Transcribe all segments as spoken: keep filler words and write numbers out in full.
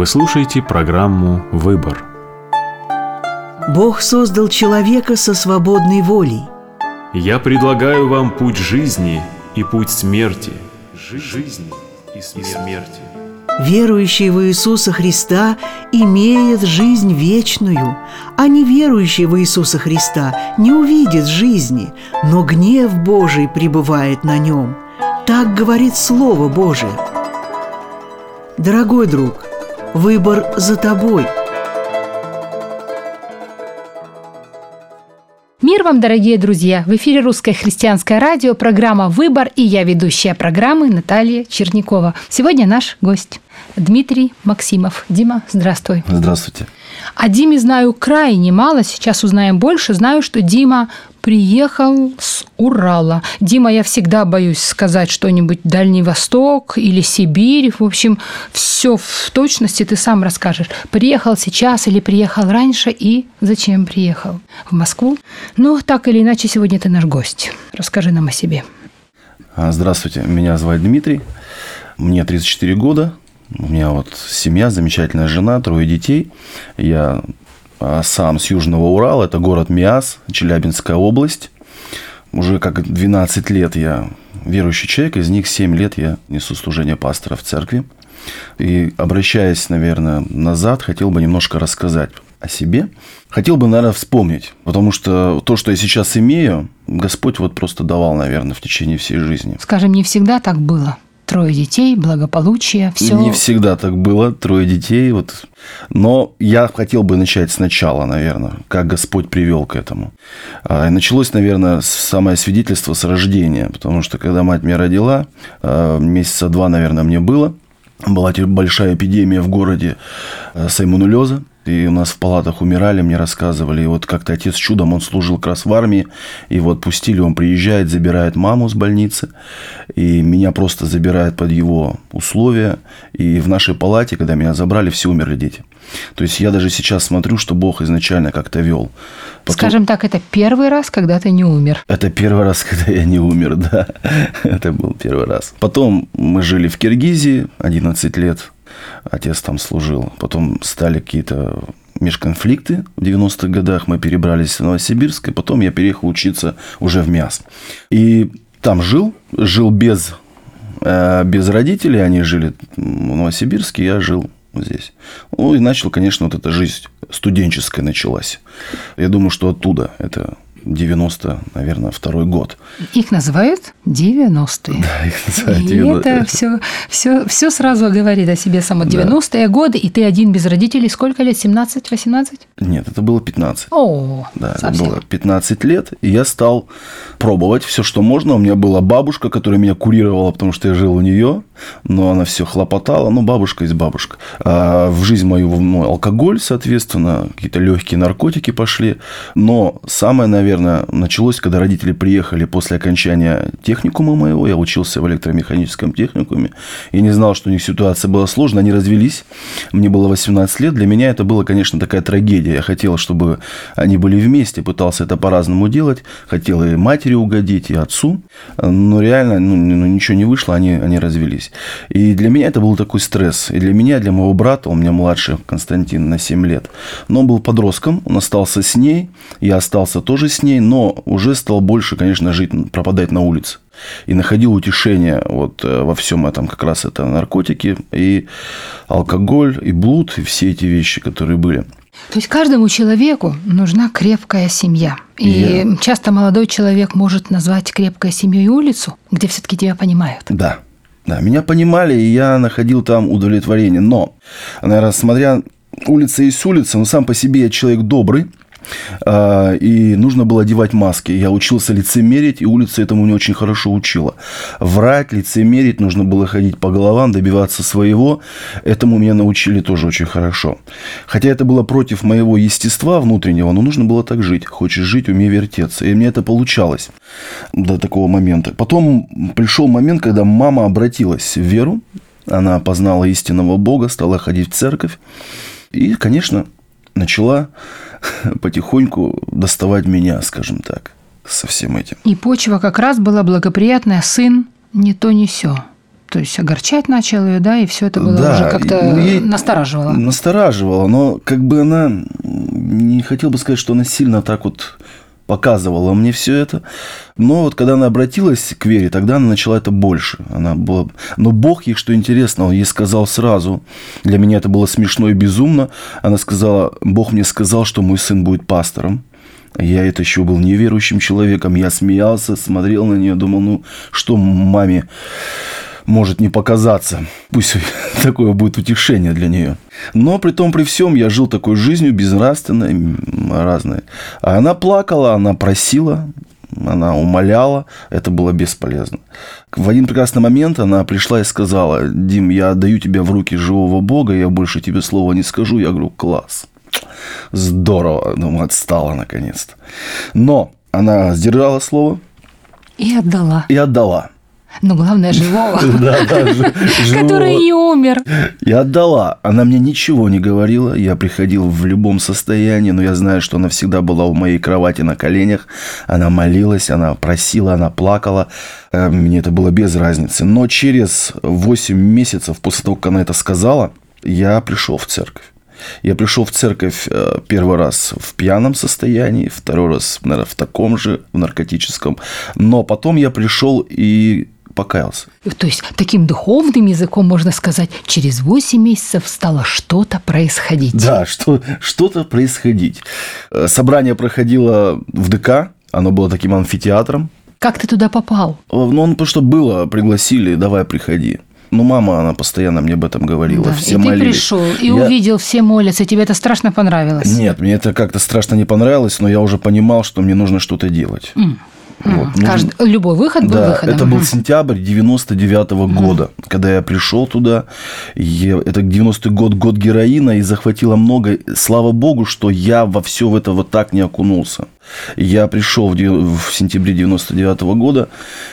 Вы слушаете программу «Выбор». Бог создал человека со свободной волей. Я предлагаю вам путь жизни и путь смерти. Жизни и смерти. Верующий в Иисуса Христа имеет жизнь вечную, а неверующий в Иисуса Христа не увидит жизни, но гнев Божий пребывает на нем. Так говорит Слово Божие. Дорогой друг, выбор за тобой. Мир вам, дорогие друзья! В эфире Русское христианское радио, программа «Выбор», и я ведущая программы Наталья Черникова. Сегодня наш гость Дмитрий Максимов. Дима, здравствуй. Здравствуйте. О Диме знаю крайне мало, сейчас узнаем больше. Знаю, что Дима приехал с Урала. Дима, я всегда боюсь сказать что-нибудь Дальний Восток или Сибирь. В общем, все в точности ты сам расскажешь. Приехал сейчас или приехал раньше и зачем приехал в Москву? Ну, так или иначе, сегодня ты наш гость. Расскажи нам о себе. Здравствуйте, меня зовут Дмитрий. Мне тридцать четыре года. У меня вот семья, замечательная жена, трое детей. Я сам с Южного Урала, это город Миас, Челябинская область. Уже как двенадцать лет я верующий человек, из них семь лет я несу служение пастора в церкви. И, обращаясь, наверное, назад, хотел бы немножко рассказать о себе. Хотел бы, наверное, вспомнить, потому что то, что я сейчас имею, Господь вот просто давал, наверное, в течение всей жизни. Скажем, не всегда так было. Трое детей, благополучие, все. Не всегда так было, трое детей. Вот. Но я хотел бы начать сначала, наверное, как Господь привел к этому. И началось, наверное, самое свидетельство с рождения, потому что когда мать меня родила, месяца два, наверное, мне было, была большая эпидемия в городе сальмонеллеза. И у нас в палатах умирали, мне рассказывали. И вот как-то отец чудом, он служил как раз в армии. И вот пустили, он приезжает, забирает маму с больницы. И меня просто забирает под его условия. И в нашей палате, когда меня забрали, все умерли дети. То есть я даже сейчас смотрю, что Бог изначально как-то вел. Потом... Скажем так, это первый раз, когда ты не умер. Это первый раз, когда я не умер, да. Это был первый раз. Потом мы жили в Киргизии одиннадцать лет. Отец там служил. Потом стали какие-то межконфликты. В девяностых годах мы перебрались в Новосибирск. И потом я переехал учиться уже в Миас. И там жил. Жил без, э, без родителей. Они жили в Новосибирске. Я жил здесь. Ну, и начал, конечно, вот эта жизнь студенческая началась. Я думаю, что оттуда это... девяносто, наверное, второй год. Их называют девяностые. Да, их называют девяностые. И это все, все, все сразу говорит о себе само. девяностые да. годы, и ты один без родителей. Сколько лет? семнадцать-восемнадцать? Нет, это было пятнадцать. О, да, совсем. Это было пятнадцать лет, и я стал пробовать все, что можно. У меня была бабушка, которая меня курировала, потому что я жил у нее, но она все хлопотала. Ну, бабушка есть бабушка. А в жизнь мою ну, алкоголь, соответственно, какие-то легкие наркотики пошли. Но самое, наверное, Наверное, началось, когда родители приехали после окончания техникума моего. Я учился в электромеханическом техникуме. Я не знал, что у них ситуация была сложная. Они развелись. Мне было восемнадцать лет. Для меня это была, конечно, такая трагедия. Я хотел, чтобы они были вместе. Пытался это по-разному делать. Хотел и матери угодить, и отцу. Но реально ну, ничего не вышло. Они, они развелись. И для меня это был такой стресс. И для меня, и для моего брата, он у меня младше, Константин, на семь лет. Но он был подростком. Он остался с ней. Я остался тоже с ней, но уже стал больше, конечно, жить, пропадать на улице. И находил утешение вот во всем этом, как раз это наркотики, и алкоголь, и блуд, и все эти вещи, которые были. То есть каждому человеку нужна крепкая семья. И Я... часто молодой человек может назвать крепкой семьей улицу, где все-таки тебя понимают. Да. Да, меня понимали, и я находил там удовлетворение. Но, наверное, смотря улица есть улица, но сам по себе я человек добрый. И нужно было одевать маски. Я учился лицемерить, и улица этому не очень хорошо учила. Врать, лицемерить, нужно было ходить по головам, добиваться своего. Этому меня научили тоже очень хорошо. Хотя это было против моего естества внутреннего, но нужно было так жить. Хочешь жить, умей вертеться. И мне это получалось до такого момента. Потом пришел момент, когда мама обратилась в веру. Она познала истинного Бога, стала ходить в церковь. И, конечно, начала потихоньку доставать меня, скажем так, со всем этим. И почва как раз была благоприятная, сын не то не сё. то есть огорчать начал ее, да, и все это было Да, уже как-то ну, ей настораживало. Настораживало, но как бы она, не хотел бы сказать, что она сильно так вот показывала мне все это. Но вот когда она обратилась к вере, тогда она начала это больше. Она была... Но Бог ей, что интересно, Он ей сказал сразу. Для меня это было смешно и безумно. Она сказала: Бог мне сказал, что мой сын будет пастором. Я это еще был неверующим человеком. Я смеялся, смотрел на нее, думал, ну, что маме может не показаться. Пусть такое будет утешение для нее. Но при том, при всем, я жил такой жизнью, безнравственной, разной. А она плакала, она просила, она умоляла. Это было бесполезно. В один прекрасный момент она пришла и сказала: Дим, я отдаю тебя в руки живого Бога, я больше тебе слова не скажу. Я говорю: класс. Здорово. Думаю, отстала наконец-то. Но она сдержала слово. И отдала. И отдала. Но главное, живого, Да, да, ж- который живого. не умер. И отдала. Она мне ничего не говорила. Я приходил в любом состоянии, но я знаю, что она всегда была у моей кровати на коленях. Она молилась, она просила, она плакала. Э, Мне это было без разницы. Но через восемь месяцев после того, как она это сказала, я пришел в церковь. Я пришел в церковь э, первый раз в пьяном состоянии, второй раз, наверное, в таком же, в наркотическом. Но потом я пришел и покаялся. То есть, таким духовным языком можно сказать, через восемь месяцев стало что-то происходить. Да, что, что-то происходить. Э, Собрание проходило в ДК, оно было таким амфитеатром. Как ты туда попал? Э, Ну, он просто было, пригласили, давай, приходи. Ну, мама, она постоянно мне об этом говорила, Да, все и ты молились. пришел, и Я- увидел, все молятся, тебе это страшно понравилось? Нет, мне это как-то страшно не понравилось, но я уже понимал, что мне нужно что-то делать. М. Вот, М. Кажд- Любой выход был Да, выходом. это был Мгм. сентябрь девяносто девятого года, когда я пришел туда. Я- это девяностый год, год героина, и захватило много. Слава богу, что я во все в это вот так не окунулся. Я пришел в, дев- в сентябре девяносто девятого года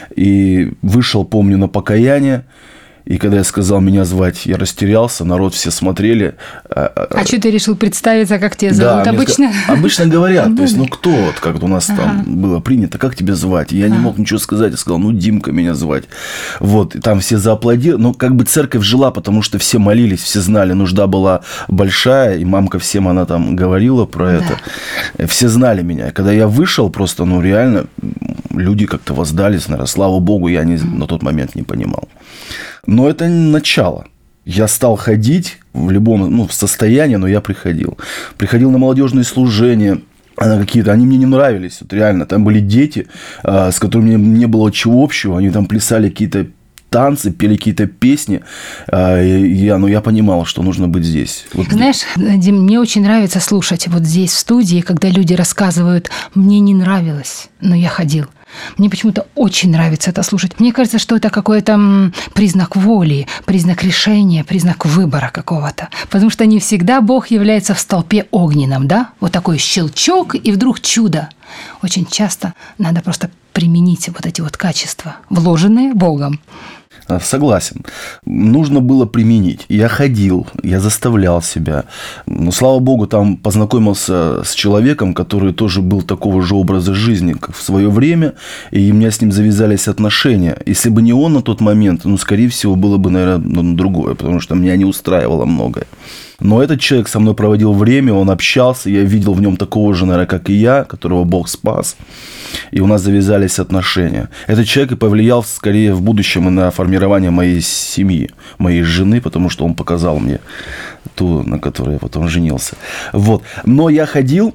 и вышел, помню, на покаяние. И когда я сказал меня звать, я растерялся, народ все смотрели. А что ты решил представиться, как тебя Да, зовут? мне Обычно? ска- Обычно говорят, то есть, ну кто, вот как у нас там было принято, как тебя звать? И я не мог ничего сказать, я сказал, ну Димка меня звать. Вот, и там все зааплодировали, но как бы церковь жила, потому что все молились, все знали, нужда была большая, и мамка всем она там говорила про это. Все знали меня. И когда я вышел, просто, ну реально, люди как-то воздались, наверное, слава богу, я не, на тот момент не понимал. Но это начало. Я стал ходить в любом ну, состоянии, но я приходил. Приходил на молодежные служения, на какие-то, они мне не нравились, вот реально. Там были дети, а, с которыми мне не было чего общего, они там плясали какие-то танцы, пели какие-то песни. А, и я, ну, я понимал, что нужно быть здесь. Вот Знаешь, Дим, мне очень нравится слушать вот здесь, в студии, когда люди рассказывают, мне не нравилось, но я ходил. Мне почему-то очень нравится это слушать. Мне кажется, что это какой-то м, признак воли, признак решения, признак выбора какого-то. Потому что не всегда Бог является в столпе огненном, да? Вот такой щелчок, и вдруг чудо. Очень часто надо просто применить вот эти вот качества, вложенные Богом. Согласен. Нужно было применить. Я ходил, я заставлял себя. Но, слава богу, там познакомился с человеком, который тоже был такого же образа жизни, как в свое время, и у меня с ним завязались отношения. Если бы не он на тот момент, ну, скорее всего, было бы, наверное, ну, другое, потому что меня не устраивало многое. Но этот человек со мной проводил время, он общался, я видел в нем такого же, наверное, как и я, которого Бог спас. И у нас завязались отношения. Этот человек и повлиял скорее в будущем и на формирование моей семьи, моей жены, потому что он показал мне ту, на которой я потом женился. Вот. Но я ходил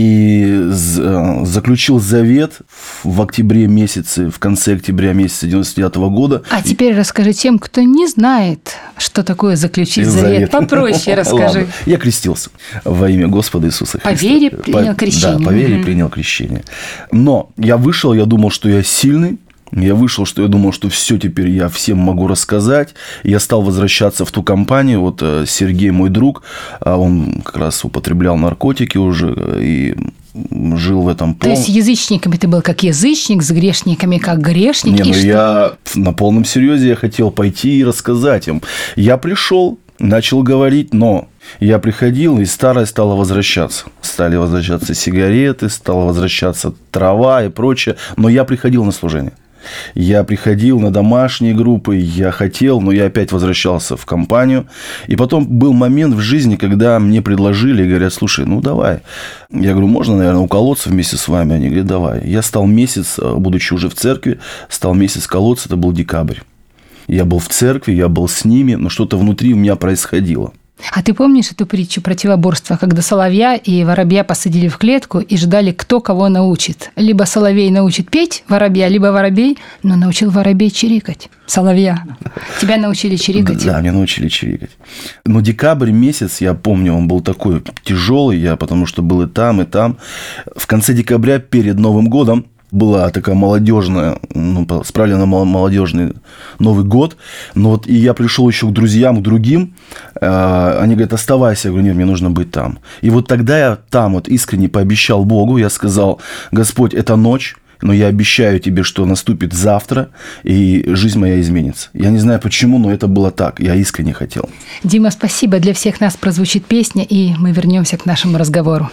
и заключил завет в октябре месяце, в конце октября месяца девяносто девятого года. А теперь расскажи тем, кто не знает, что такое заключить завет. Попроще расскажи. Ладно. Я крестился во имя Господа Иисуса Христа. По вере принял крещение. Да, по вере принял крещение. Но я вышел, я думал, что я сильный. Я вышел, что я думал, что все теперь я всем могу рассказать. Я стал возвращаться в ту компанию. Вот Сергей, мой друг, он как раз употреблял наркотики уже и жил в этом То полном... есть язычниками ты был как язычник, с грешниками как грешник. Не, и ну что? я на полном серьезе я хотел пойти и рассказать им. Я пришел, начал говорить, но я приходил, и старое стало возвращаться. Стали возвращаться сигареты, стала возвращаться трава и прочее. Но я приходил на служение. Я приходил на домашние группы, я хотел, но я опять возвращался в компанию. И потом был момент в жизни, когда мне предложили и говорят: слушай, ну давай. Я говорю: можно, наверное, уколоться вместе с вами? Они говорят: давай. Я стал месяц, будучи уже в церкви, стал месяц колоться, это был декабрь. Я был в церкви, я был с ними, но что-то внутри у меня происходило. А ты помнишь эту притчу противоборства, когда соловья и воробья посадили в клетку и ждали, кто кого научит? Либо соловей научит петь воробья, либо воробей, но научил воробей чирикать. Соловья. Тебя научили чирикать? Да, меня научили чирикать. Но декабрь месяц, я помню, он был такой тяжелый, я потому что был и там, и там. В конце декабря, перед Новым годом, была такая молодежная, ну, справили на молодежный Новый год. Но вот и я пришел еще к друзьям, к другим. Э, они говорят: оставайся. Я говорю: нет, мне нужно быть там. И вот тогда я там вот искренне пообещал Богу. Я сказал: Господь, это ночь, но я обещаю тебе, что наступит завтра, и жизнь моя изменится. Я не знаю почему, но это было так. Я искренне хотел. Дима, спасибо. Для всех нас прозвучит песня, и мы вернемся к нашему разговору.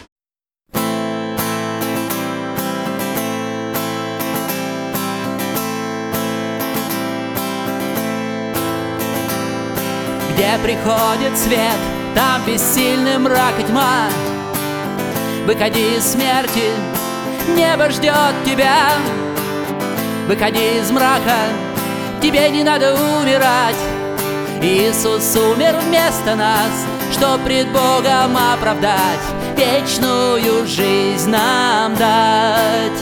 Где приходит свет, там бессильный мрак и тьма. Выходи из смерти, небо ждет тебя. Выходи из мрака, тебе не надо умирать. Иисус умер вместо нас, чтоб пред Богом оправдать, вечную жизнь нам дать.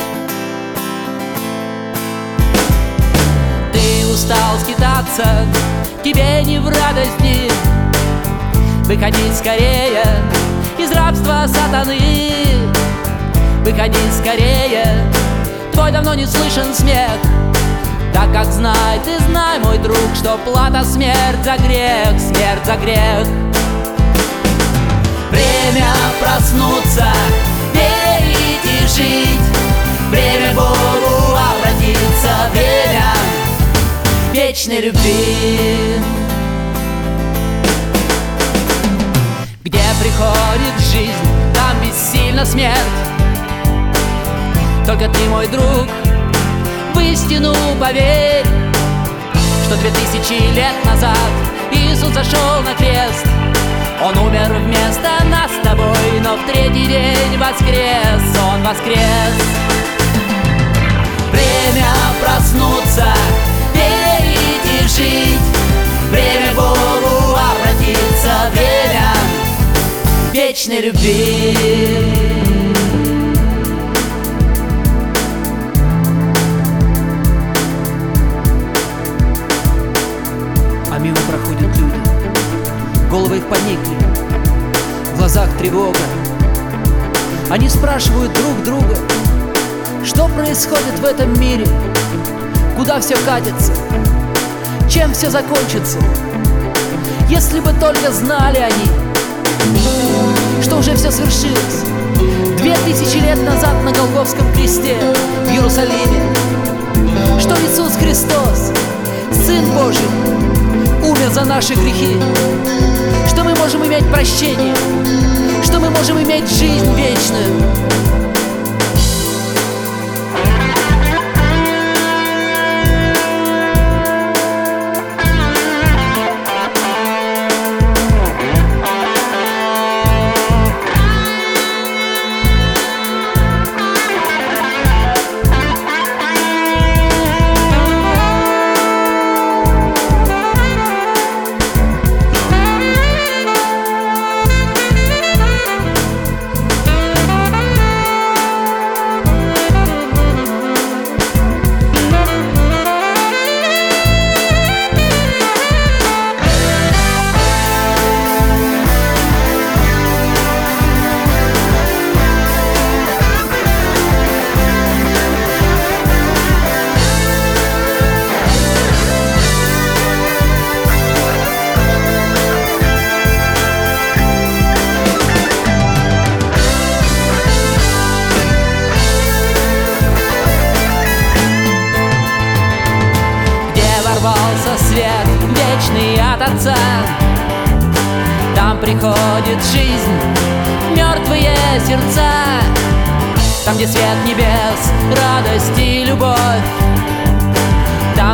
Ты устал скитаться, тебе не в радости. Выходи скорее из рабства сатаны. Выходи скорее, твой давно не слышен смех. Так как знай, ты знай, мой друг, что плата смерть за грех, смерть за грех. Время проснуться, верить и жить. Время к Богу обратиться, время вечной любви. Где приходит жизнь, там бессильна смерть. Только ты, мой друг, в истину поверь, что две тысячи лет назад Иисус зашел на крест. Он умер вместо нас с тобой, но в третий день воскрес. Он воскрес. Время проснуться, верить и жить. Время к Богу обратиться, время вечной любви. А мимо проходят люди, головы их поникли, в глазах тревога. Они спрашивают друг друга, что происходит в этом мире, куда все катится, чем все закончится. Если бы только знали они, что уже все свершилось две тысячи лет назад на Голгофском кресте в Иерусалиме, что Иисус Христос, Сын Божий, умер за наши грехи, что мы можем иметь прощение, что мы можем иметь жизнь вечную. Свет вечный от Отца, там приходит жизнь, мертвые сердца. Там, где свет небес, радость и любовь,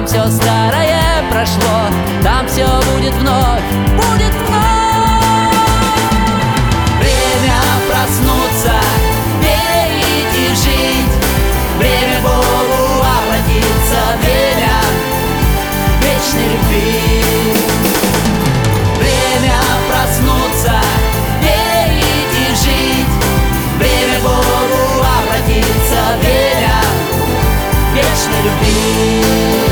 все старое прошло, там все будет вновь, будет вновь. Время проснуться, верить и жить, время Богу обратиться, время вечной любви. Время проснуться, верить и жить, время Богу обратиться, время вечной любви.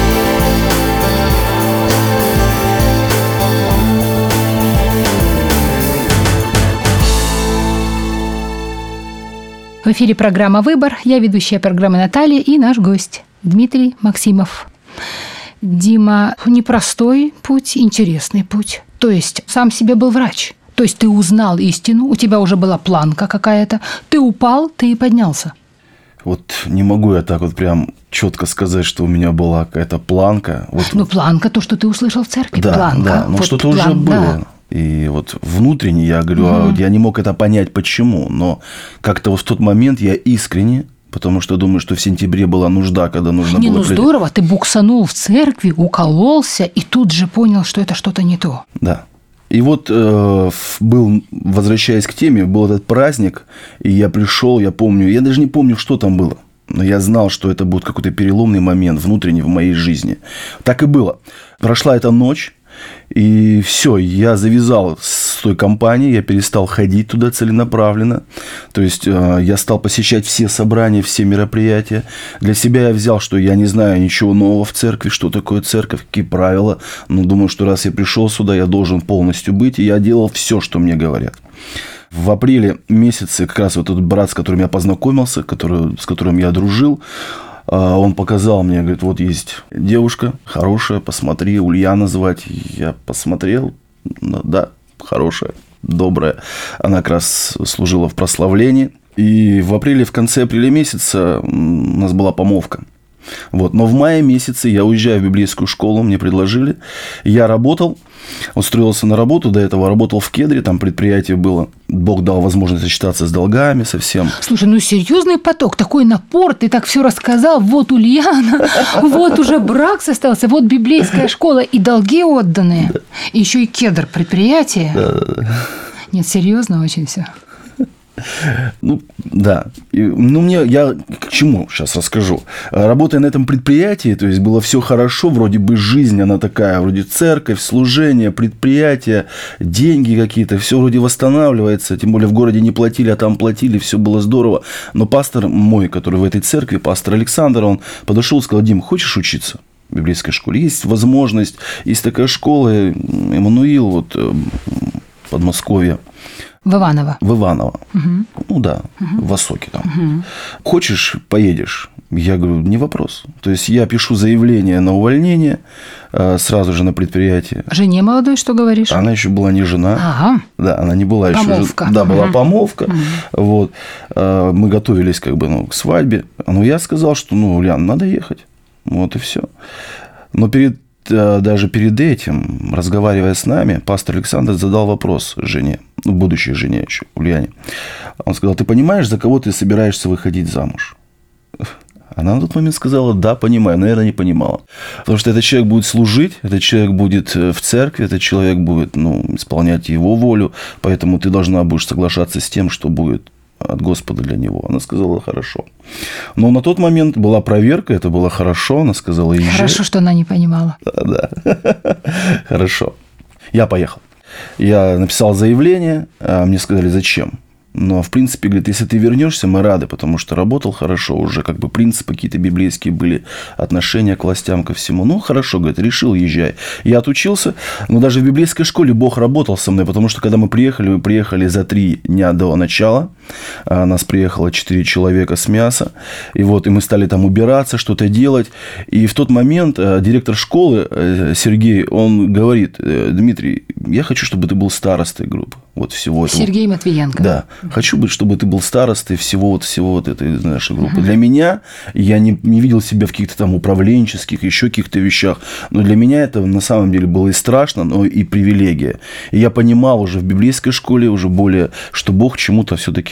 В эфире программа «Выбор». Я ведущая программы Наталья и наш гость Дмитрий Максимов. Дима, непростой путь, интересный путь. То есть сам себе был врач. То есть ты узнал истину, у тебя уже была планка какая-то. Ты упал, ты и поднялся. Вот не могу я так вот прям четко сказать, что у меня была какая-то планка. Вот. Ну, планка, то, что ты услышал в церкви. Да, планка. да, но вот что-то план, уже было. Да. И вот внутренне я говорю, Угу. а я не мог это понять, почему. Но как-то вот в тот момент я искренне, потому что думаю, что в сентябре была нужда, когда нужно Не, было... ну здорово, ты буксанул в церкви, укололся и тут же понял, что это что-то не то. Да. И вот э, был, возвращаясь к теме, был этот праздник, и я пришел, я помню, я даже не помню, что там было, но я знал, что это будет какой-то переломный момент внутренний в моей жизни. Так и было. Прошла эта ночь, и все, я завязал с той компанией, я перестал ходить туда целенаправленно. То есть, э, я стал посещать все собрания, все мероприятия. Для себя я взял, что я не знаю ничего нового в церкви, что такое церковь, какие правила. Но думаю, что раз я пришел сюда, я должен полностью быть. И я делал все, что мне говорят. В апреле месяце как раз вот тот брат, с которым я познакомился, который, с которым я дружил, он показал мне, говорит, вот есть девушка хорошая, посмотри, Ульяна звать. Я посмотрел, да, хорошая, добрая. Она как раз служила в прославлении. И в апреле, в конце апреля месяца у нас была помолвка. Вот. Но в мае месяце я уезжаю в библейскую школу, мне предложили. Я работал, устроился на работу, до этого работал в Кедре, там предприятие было. Бог дал возможность сочетаться с долгами совсем. Слушай, ну серьезный поток, такой напор, ты так все рассказал, вот Ульяна, вот уже брак состоялся, вот библейская школа и долги отданные, и еще и Кедр предприятие. Нет, серьезно очень все. Ну, да. И, ну, мне, я к чему сейчас расскажу. Работая на этом предприятии, то есть, было все хорошо, вроде бы жизнь, она такая, вроде церковь, служение, предприятие, деньги какие-то, все вроде восстанавливается, тем более в городе не платили, а там платили, все было здорово. Но пастор мой, который в этой церкви, пастор Александр, он подошел и сказал: Дим, хочешь учиться в библейской школе? Есть возможность, есть такая школа, Эммануил, вот, Подмосковье. В Иваново. В Иваново. Угу. Ну да, угу. в Осоке там. Угу. Хочешь, поедешь? Я говорю, не вопрос. То есть, я пишу заявление на увольнение сразу же на предприятие. Жене молодой что говоришь? Она еще была не жена. Ага. Да, она не была еще... Помолвка. Да, была угу. помолвка. Угу. Вот. Мы готовились как бы, ну, к свадьбе. Но я сказал, что, ну, Ульян, надо ехать. Вот и все. Но перед даже перед этим, разговаривая с нами, пастор Александр задал вопрос жене, ну, будущей жене еще, Ульяне. Он сказал: ты понимаешь, за кого ты собираешься выходить замуж? Она на тот момент сказала: да, понимаю, наверное, не понимала. Потому что этот человек будет служить, этот человек будет в церкви, этот человек будет, ну, исполнять его волю, поэтому ты должна будешь соглашаться с тем, что будет от Господа для него. Она сказала: хорошо. Но на тот момент была проверка, это было хорошо. Она сказала: езжай. Хорошо, что она не понимала. Да, да. Хорошо. Я поехал. Я написал заявление, а мне сказали: зачем? Но, в принципе, говорит, если ты вернешься, мы рады, потому что работал хорошо, уже как бы принципы какие-то библейские были, отношения к властям, ко всему. Ну, хорошо, говорит, решил, езжай. Я отучился, но даже в библейской школе Бог работал со мной, потому что, когда мы приехали, мы приехали за три дня до начала, а нас приехало четыре человека с мяса, и вот, и мы стали там убираться, что-то делать, и в тот момент директор школы Сергей, он говорит: Дмитрий, я хочу, чтобы ты был старостой группы. Вот всего этого. Сергей Матвиенко. Да. Хочу быть, чтобы ты был старостой всего вот, всего вот этой нашей группы. Uh-huh. Для меня, я не, не видел себя в каких-то там управленческих, еще каких-то вещах. Но для меня это на самом деле было и страшно, но и привилегия. И я понимал уже в библейской школе, уже более, что Бог чему-то все-таки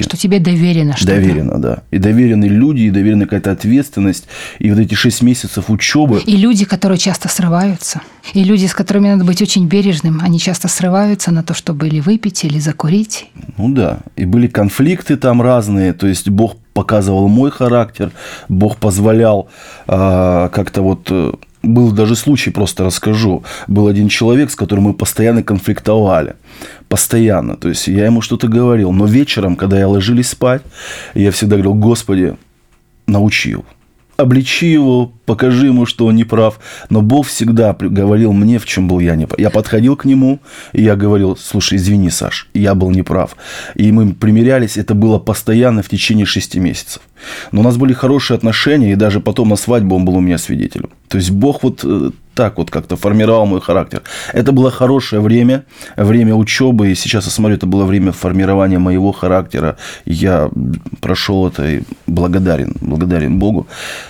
Что тебе доверено что-то. Доверено, да. И доверены люди, и доверена какая-то ответственность. И вот эти шесть месяцев учебы. И люди, которые часто срываются. И люди, с которыми надо быть очень бережным, они часто срываются на то, чтобы или выпить, или закурить. Ну да. И были конфликты там разные. То есть Бог показывал мой характер. Бог позволял э, как-то вот... Был даже случай, просто расскажу. Был один человек, с которым мы постоянно конфликтовали. Постоянно. То есть, я ему что-то говорил. Но вечером, когда я ложились спать, я всегда говорил: Господи, научи его. Обличи его, покажи ему, что он не прав. Но Бог всегда говорил мне, в чем был я не прав. Я подходил к нему, и я говорил: слушай, извини, Саш, я был неправ. И мы примирялись, это было постоянно в течение шести месяцев. Но у нас были хорошие отношения, и даже потом на свадьбу он был у меня свидетелем. То есть Бог вот так вот как-то формировал мой характер. Это было хорошее время, время учебы, и сейчас я смотрю, это было время формирования моего характера. Я прошел это и благодарен, благодарен Богу.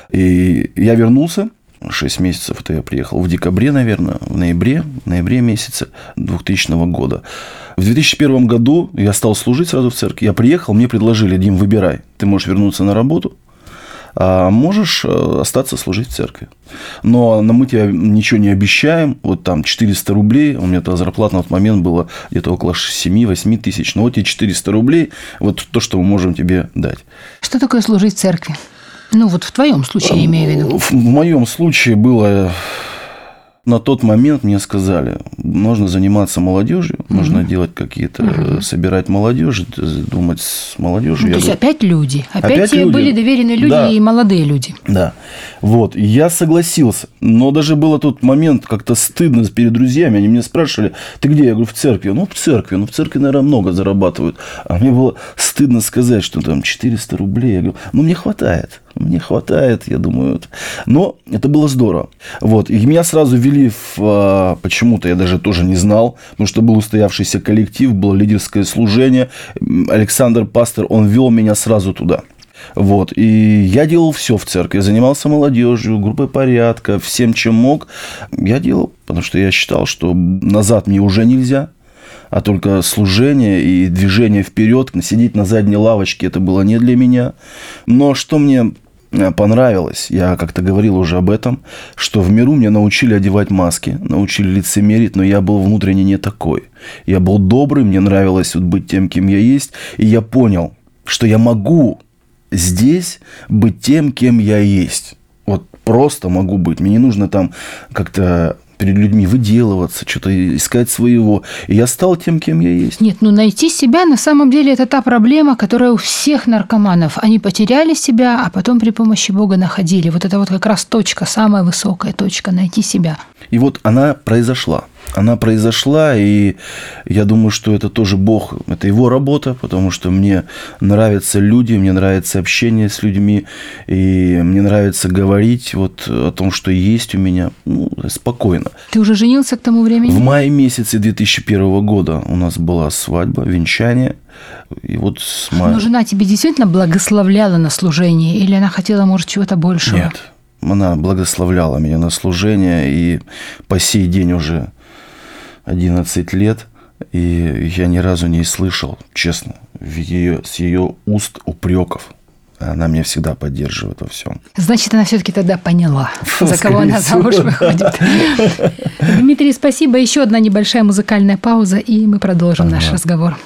И я вернулся, шесть месяцев, это я приехал в декабре, наверное, в ноябре, в ноябре месяце двухтысячного года. В две тысячи первом году я стал служить сразу в церкви. Я приехал, мне предложили: Дим, выбирай, ты можешь вернуться на работу, а можешь остаться служить в церкви. Но мы тебе ничего не обещаем. Вот там четыреста рублей. У меня тогда зарплата на тот момент была где-то около семь-восемь тысяч. Но вот тебе четыреста рублей. Вот то, что мы можем тебе дать. Что такое служить в церкви? Ну, вот в твоем случае, я имею в виду. В моем случае было... На тот момент мне сказали: нужно заниматься молодежью, mm-hmm. нужно делать какие-то, mm-hmm. собирать молодежь, думать с молодежью. Ну, то есть, говорю, опять люди. Опять, опять тебе люди. Были доверены люди, да. И молодые люди. Да. Вот. Я согласился. Но даже был тот момент, как-то стыдно перед друзьями. Они меня спрашивали: ты где? Я говорю: в церкви. Ну, в церкви. Ну, в церкви, наверное, много зарабатывают. А мне было стыдно сказать, что там четыреста рублей. Я говорю: ну, мне хватает. Мне хватает, я думаю. Но это было здорово. Вот. И меня сразу ввели в... Почему-то я даже тоже не знал, потому что был устоявшийся коллектив, было лидерское служение. Александр, пастор, он вел меня сразу туда. Вот. И я делал все в церкви. Я занимался молодежью, группой порядка, всем, чем мог. Я делал, потому что я считал, что назад мне уже нельзя. А только служение и движение вперед, сидеть на задней лавочке, это было не для меня. Но что мне понравилось, я как-то говорил уже об этом, что в миру меня научили одевать маски, научили лицемерить, но я был внутренне не такой. Я был добрый, мне нравилось вот быть тем, кем я есть, и я понял, что я могу здесь быть тем, кем я есть. Вот просто могу быть. Мне не нужно там как-то перед людьми выделываться, что-то искать своего. И я стал тем, кем я есть. Нет, ну найти себя на самом деле это та проблема, которая у всех наркоманов. Они потеряли себя, а потом при помощи Бога находили. Вот это вот как раз точка, самая высокая точка, найти себя. И вот она произошла. Она произошла, и я думаю, что это тоже Бог, это Его работа, потому что мне нравятся люди, мне нравится общение с людьми, и мне нравится говорить вот о том, что есть у меня, ну, спокойно. Ты уже женился к тому времени? В мае месяце две тысячи первого года у нас была свадьба, венчание. И вот с мая... Но жена тебе действительно благословляла на служении, или она хотела, может, чего-то большего? Нет, она благословляла меня на служение, и по сей день уже одиннадцать лет, и я ни разу не слышал, честно, ее, с ее уст упреков. Она меня всегда поддерживает во всем. Значит, она все-таки тогда поняла, за кого она замуж выходит. Дмитрий, спасибо. Еще одна небольшая музыкальная пауза, и мы продолжим наш разговор.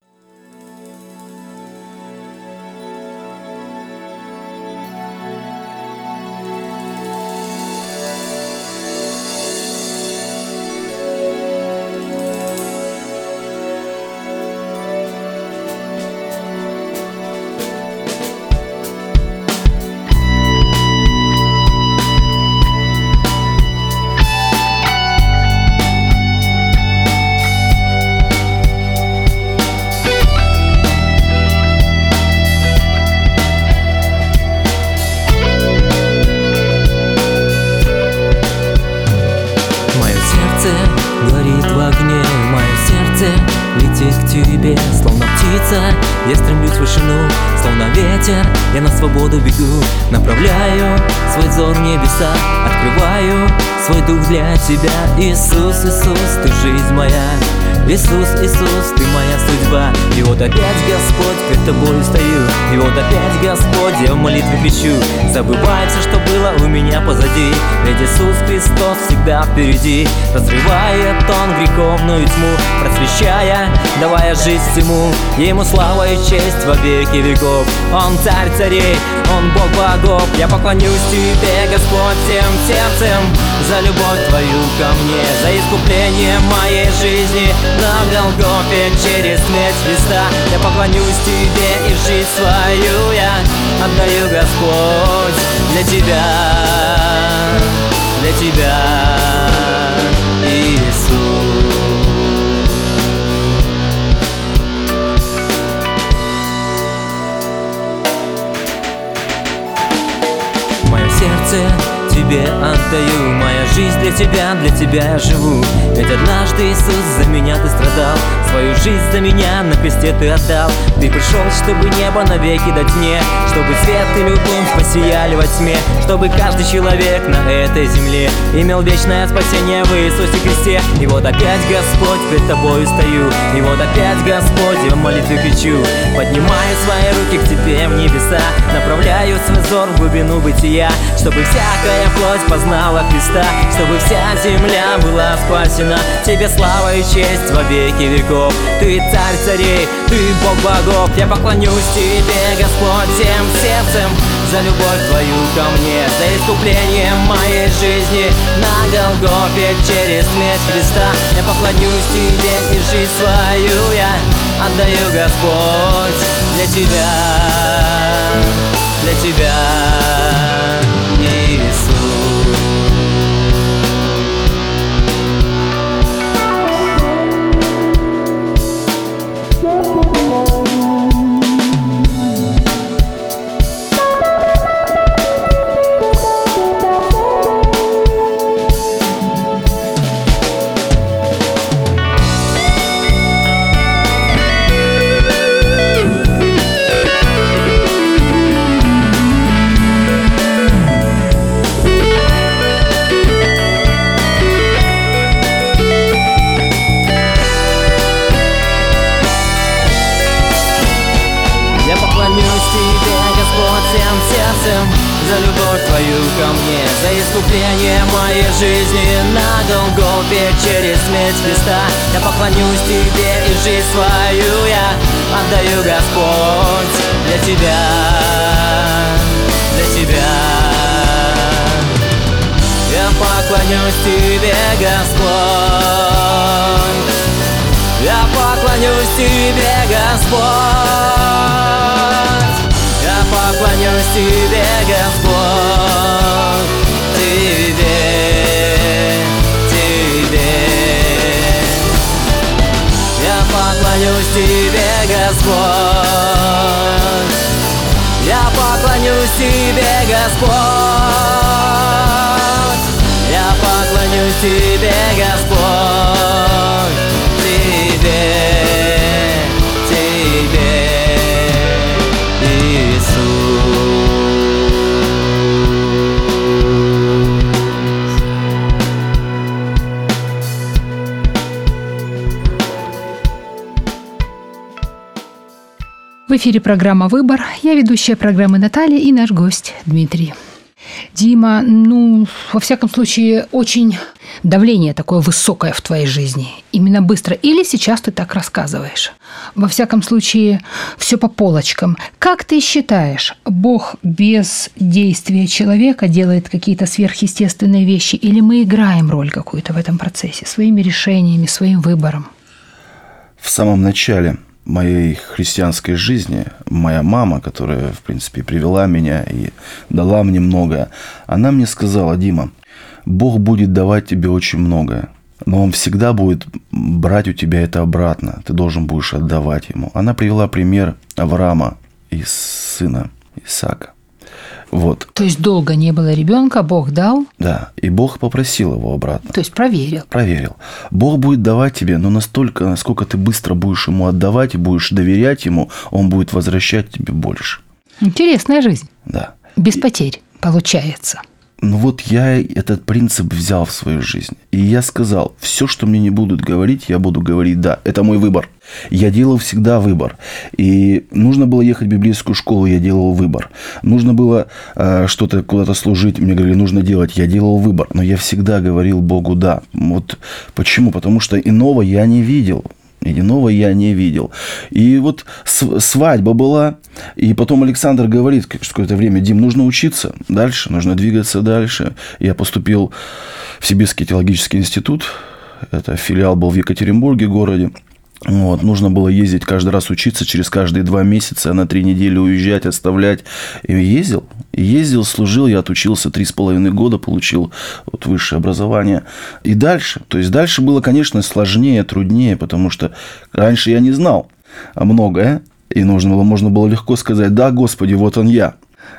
Горит в огне, мое сердце летит к тебе, словно птица. Я стремлюсь в вышину, словно ветер. Я на свободу бегу, направляю свой взор в небеса, открываю свой дух для тебя. Иисус, Иисус, ты жизнь моя, Иисус, Иисус, Ты моя судьба. И вот опять, Господь, перед Тобою стою. И вот опять, Господь, я в молитве кричу. Забывай все, что было у меня позади, ведь Иисус Христос всегда впереди. Разрывает Он греховную тьму, просвещая, давая жизнь всему. Ему слава и честь во веки веков. Он царь царей, Он Бог богов. Я поклонюсь Тебе, Господь, всем сердцем, за любовь Твою ко мне, за искупление моей жизни на Голгофе через смерть Христа. Я поклонюсь Тебе, и жизнь свою я отдаю, Господь, для Тебя, для Тебя, Иисус. Мое сердце Тебе отдаю, моя жизнь для Тебя, для Тебя я живу. Ведь однажды, Иисус, за меня Ты страдал, свою жизнь за меня на кресте Ты отдал. Ты пришел, чтобы небо навеки дать мне, чтобы свет и любовь посияли во тьме, чтобы каждый человек на этой земле имел вечное спасение в Иисусе Христе. И вот опять, Господь, перед Тобою стою, и вот опять, Господь, я в молитве кричу. Поднимаю свои руки к Тебе в небеса, направляю свой взор в глубину бытия, чтобы всякая плоть познала Христа, чтобы вся земля была спасена. Тебе слава и честь во веки веков. Ты царь царей, Ты Бог богов. Я поклонюсь Тебе, Господь, всем сердцем, за любовь Твою ко мне, за искупление моей жизни на Голгофе через смерть Христа. Я поклонюсь Тебе, и жизнь свою я отдаю, Господь, для Тебя, для Тебя, Иисус. За любовь Твою ко мне, за искупление моей жизни на Голгофе через смерть Христа. Я поклонюсь Тебе, и жизнь свою я отдаю, Господь, для Тебя, для Тебя. Я поклонюсь Тебе, Господь, я поклонюсь Тебе, Господь. Я поклонюсь Тебе, Господь, Тебе, Тебе. Я поклонюсь Тебе, Господь. Я поклонюсь Тебе, Господь. Я поклонюсь Тебе, Господь, Тебе, Тебе. В эфире программа «Выбор». Я ведущая программы Наталья и наш гость Дмитрий. Дима, ну, во всяком случае, очень давление такое высокое в твоей жизни. Именно быстро. Или сейчас ты так рассказываешь? Во всяком случае, все по полочкам. Как ты считаешь, Бог без действия человека делает какие-то сверхъестественные вещи? Или мы играем роль какую-то в этом процессе? Своими решениями, своим выбором? В самом начале моей христианской жизни моя мама, которая, в принципе, привела меня и дала мне многое, она мне сказала: Дима, Бог будет давать тебе очень многое, но Он всегда будет брать у тебя это обратно. Ты должен будешь отдавать Ему. Она привела пример Авраама и сына Исаака. Вот. То есть долго не было ребенка, Бог дал? Да, и Бог попросил его обратно. То есть проверил? Проверил. Бог будет давать тебе, но настолько, насколько ты быстро будешь Ему отдавать и будешь доверять Ему, Он будет возвращать тебе больше. Интересная жизнь. Да. Без потерь, получается. Ну вот я этот принцип взял в свою жизнь. И я сказал, все, что мне не будут говорить, я буду говорить «да». Это мой выбор. Я делал всегда выбор. И нужно было ехать в библейскую школу, я делал выбор. Нужно было э, что-то куда-то служить, мне говорили, нужно делать, я делал выбор. Но я всегда говорил Богу «да». Вот почему? Потому что иного я не видел. Иного я не видел. И вот свадьба была, и потом Александр говорит какое-то время: Дим, нужно учиться дальше, нужно двигаться дальше. Я поступил в Сибирский теологический институт, это филиал был в Екатеринбурге, городе. Вот, нужно было ездить каждый раз учиться, через каждые два месяца на три недели уезжать, оставлять. И ездил, ездил, служил, я отучился три с половиной года, получил вот высшее образование. И дальше, то есть дальше было, конечно, сложнее, труднее, потому что раньше я не знал многое, и нужно было, можно было легко сказать: да, Господи, вот он я.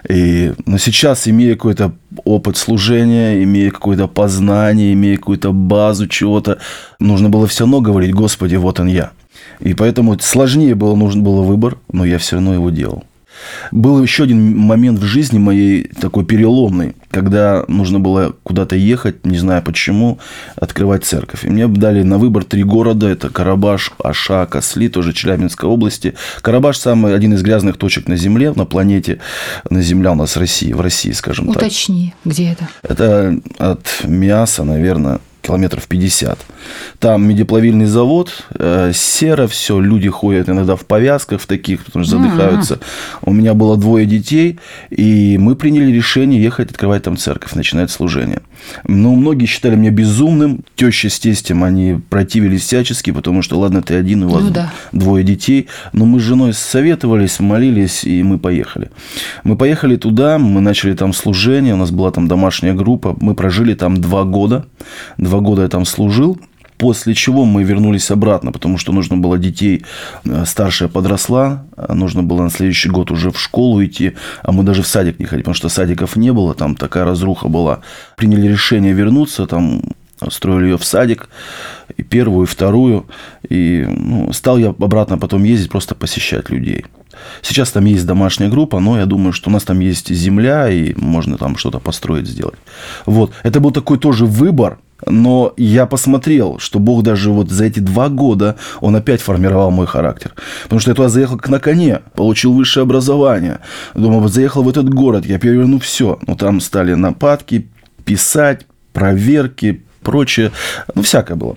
И, но сейчас, имея какой-то опыт служения, имея какое-то познание, имея какую-то базу чего-то, нужно было все равно говорить: Господи, вот он я. И поэтому сложнее было, нужен был выбор, но я все равно его делал. Был еще один момент в жизни моей такой переломный, когда нужно было куда-то ехать, не знаю почему, открывать церковь. И мне дали на выбор три города. Это Карабаш, Аша, Косли, тоже Челябинской области. Карабаш – самый один из грязных точек на Земле, на планете. На Земле у нас в России, в России, скажем так. Уточни, где это? Это от Миаса, наверное, километров пятьдесят. Там медиплавильный завод, э, серо все, люди ходят иногда в повязках в таких, потому что задыхаются. Mm-hmm. У меня было двое детей, и мы приняли решение ехать открывать там церковь, начинать служение. Но многие считали меня безумным. Теща с тестем, они противились всячески, потому что, ладно, ты один, у вас ну, да. двое детей. Но мы с женой советовались, молились, и мы поехали. Мы поехали туда, мы начали там служение, у нас была там домашняя группа. Мы прожили там два года. Два года я там служил. После чего мы вернулись обратно, потому что нужно было детей, старшая подросла, нужно было на следующий год уже в школу идти, а мы даже в садик не ходили, потому что садиков не было, там такая разруха была. Приняли решение вернуться, там строили ее в садик, и первую, и вторую, и ну, стал я обратно потом ездить, просто посещать людей. Сейчас там есть домашняя группа, но я думаю, что у нас там есть земля, и можно там что-то построить, сделать. Вот, это был такой тоже выбор. Но я посмотрел, что Бог даже вот за эти два года, Он опять формировал мой характер. Потому что я туда заехал на коне, получил высшее образование. Думаю, вот заехал в этот город, я переверну все. Но там стали нападки, писать, проверки, прочее. Ну, всякое было.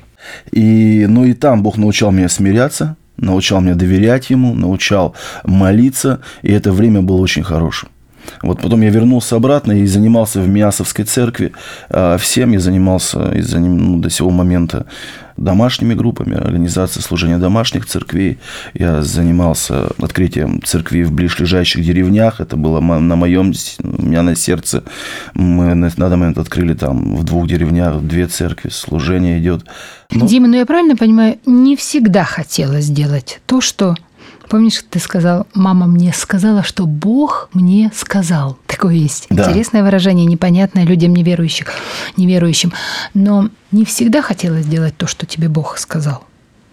И, ну, и там Бог научал меня смиряться, научал меня доверять Ему, научал молиться. И это время было очень хорошим. Вот потом я вернулся обратно и занимался в Миасовской церкви. Всем я занимался из-за, ну, до сего момента домашними группами, организацией служения домашних церквей. Я занимался открытием церквей в ближайших деревнях. Это было на моем, у меня на сердце. Мы на данный момент открыли там в двух деревнях две церкви, служение идет. Но... Дима, ну я правильно понимаю, не всегда хотелось делать то, что... Помнишь, ты сказал, мама мне сказала, что Бог мне сказал. Такое есть. Да. Интересное выражение, непонятное людям неверующим, неверующим. Но не всегда хотелось делать то, что тебе Бог сказал.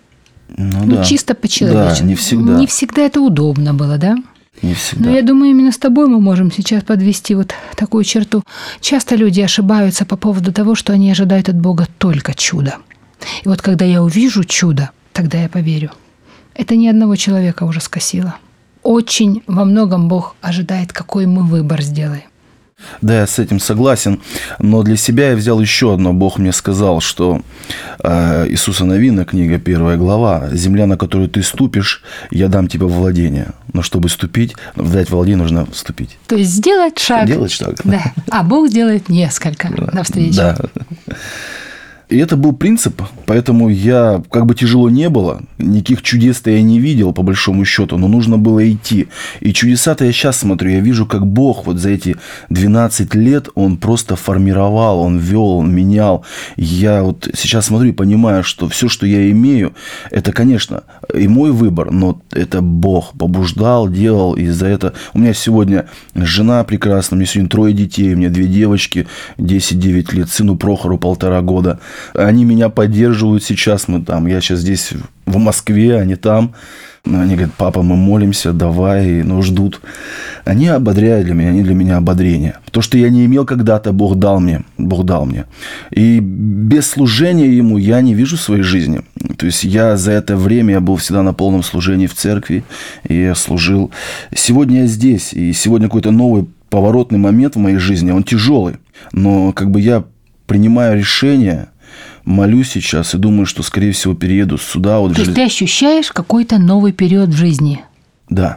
Ну, ну да. Чисто по-человечески. Да, не всегда. Не всегда это удобно было, да? Не всегда. Но я думаю, именно с тобой мы можем сейчас подвести вот такую черту. Часто люди ошибаются по поводу того, что они ожидают от Бога только чуда. И вот когда я увижу чудо, тогда я поверю. Это ни одного человека уже скосило. Очень во многом Бог ожидает, какой мы выбор сделаем. Да, я с этим согласен. Но для себя я взял еще одно. Бог мне сказал, что э, Иисуса Навина, книга первая глава, «Земля, на которую ты ступишь, я дам тебе во владение». Но чтобы ступить, дать владение, нужно вступить. То есть сделать шаг. Делать шаг. Да. А Бог сделает несколько навстречу. Да. И это был принцип, поэтому я, как бы тяжело не было, никаких чудес-то я не видел, по большому счету, но нужно было идти. И чудеса-то я сейчас смотрю, я вижу, как Бог вот за эти двенадцать лет, Он просто формировал, Он вел, Он менял. Я вот сейчас смотрю и понимаю, что все, что я имею, это, конечно, и мой выбор, но это Бог побуждал, делал, и за это... У меня сегодня жена прекрасная, у меня сегодня трое детей, у меня две девочки, десять-девять лет, сыну Прохору полтора года. Они меня поддерживают сейчас. Мы там, я сейчас здесь в Москве, они там. Они говорят: папа, мы молимся, давай, ну, ждут. Они ободряют для меня, они для меня ободрение. То, что я не имел когда-то, Бог дал мне. Бог дал мне. И без служения Ему я не вижу своей жизни. То есть я за это время, я был всегда на полном служении в церкви, и я служил. Сегодня я здесь, и сегодня какой-то новый поворотный момент в моей жизни, он тяжелый. Но как бы я принимаю решение, молюсь сейчас и думаю, что, скорее всего, перееду сюда. Вот То есть ты ощущаешь какой-то новый период в жизни? Да.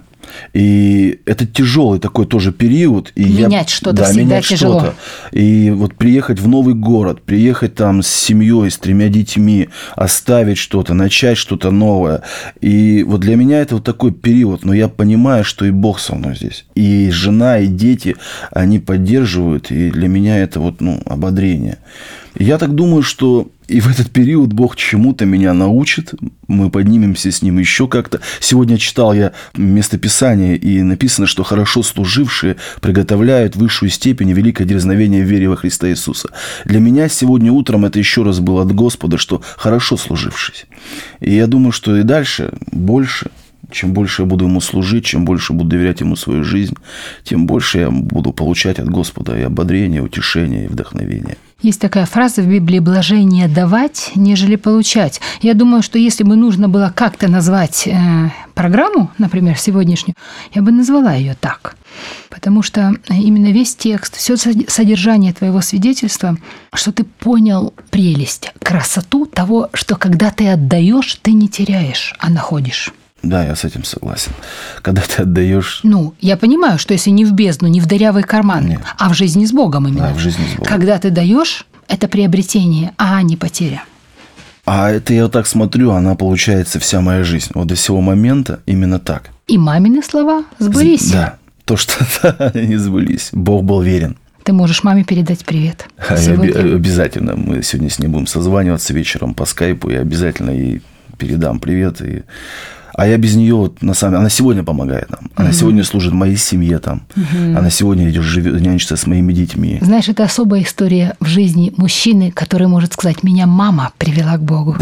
И это тяжелый такой тоже период. И менять я, что-то да, всегда менять тяжело. Что-то. И вот приехать в новый город, приехать там с семьей, с тремя детьми, оставить что-то, начать что-то новое. И вот для меня это вот такой период. Но я понимаю, что и Бог со мной здесь. И жена, и дети, они поддерживают. И для меня это вот, ну, ободрение. И я так думаю, что и в этот период Бог чему-то меня научит. Мы поднимемся с Ним еще как-то. Сегодня читал я местописание, и написано, что хорошо служившие приготовляют высшую степень и великое дерзновение в вере во Христа Иисуса. Для меня сегодня утром это еще раз было от Господа, что хорошо служившись. И я думаю, что и дальше больше. Чем больше я буду Ему служить, чем больше буду доверять Ему свою жизнь, тем больше я буду получать от Господа и ободрение, утешение, и вдохновение. Есть такая фраза в Библии: «Блажение давать, нежели получать». Я думаю, что если бы нужно было как-то назвать э, программу, например, сегодняшнюю, я бы назвала ее так. Потому что именно весь текст, все содержание твоего свидетельства, что ты понял прелесть, красоту того, что когда ты отдаешь, ты не теряешь, а находишь. Да, я с этим согласен. Когда ты отдаешь... Ну, я понимаю, что если не в бездну, не в дырявый карман, Нет. а в жизни с Богом именно. Да, в жизни с Богом. Когда ты даешь, это приобретение, а не потеря. А это я вот так смотрю, она получается вся моя жизнь. Вот до сего момента именно так. И мамины слова сбылись. Да, то, что не сбылись. Бог был верен. Ты можешь маме передать привет А сегодня. оби- обязательно. Мы сегодня с ней будем созваниваться вечером по скайпу. Я обязательно ей передам привет. И... А я без нее, вот, на самом деле, она сегодня помогает нам. Она угу. сегодня служит моей семье там. Угу. Она сегодня идет, живет, нянчится с моими детьми. Знаешь, это особая история в жизни мужчины, который может сказать: меня мама привела к Богу.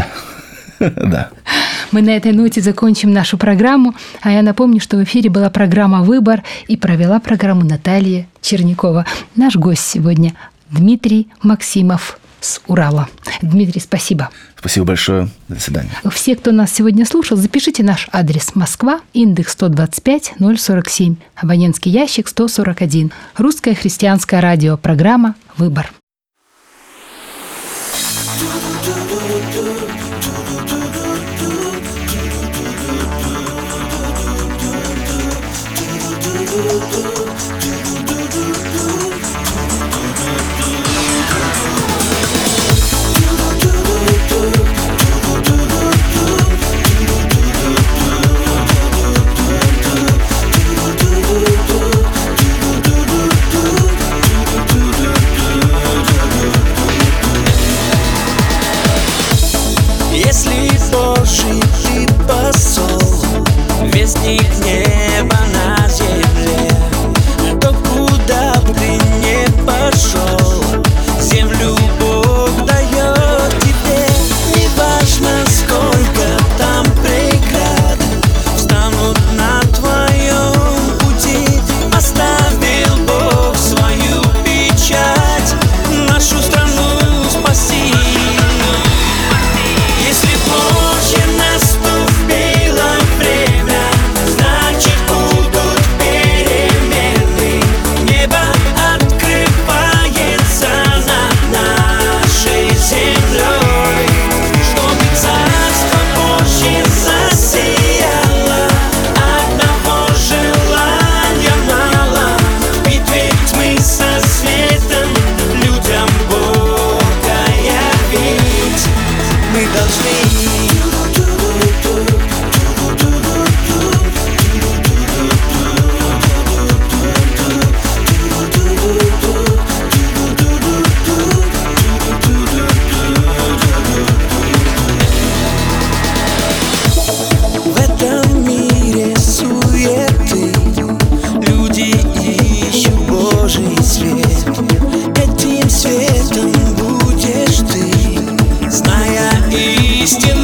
Да. Мы на этой ноте закончим нашу программу. А я напомню, что в эфире была программа «Выбор», и провела программу Наталья Чернякова. Наш гость сегодня Дмитрий Максимов с Урала. Дмитрий, спасибо. Спасибо большое. До свидания. Все, кто нас сегодня слушал, запишите наш адрес: Москва, индекс сто двадцать пять ноль сорок семь, абонентский ящик сто сорок один. Русское христианское радио. Программа «Выбор». Если Божий ты посол, вестник неба на земле, то куда бы ты не пошел, землю Бог дает тебе. Неважно, сколько там преград встанут на твоем пути, оставил Бог свою печать нашу страну спасти. Если позже наступило время, значит будут перемены. Небо открывается над нашей землей, чтобы Царство Божье засияло. Одного желания мало, в битве тьмы со светом людям Бога явить. Мы должны в этом мире суеты, люди ищут Божий свет. Этим светом будешь ты. истинный